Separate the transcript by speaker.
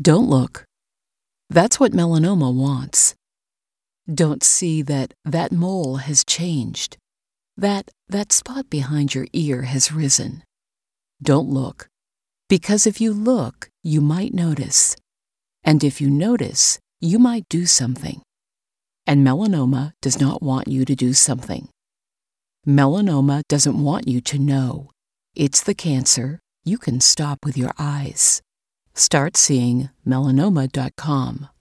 Speaker 1: Don't look. That's what melanoma wants. Don't see that mole has changed, that spot behind your ear has risen. Don't look, because if you look, you might notice. And if you notice, you might do something. And melanoma does not want you to do something. Melanoma doesn't want you to know. It's the cancer you can stop with your eyes. Start seeing melanoma.com.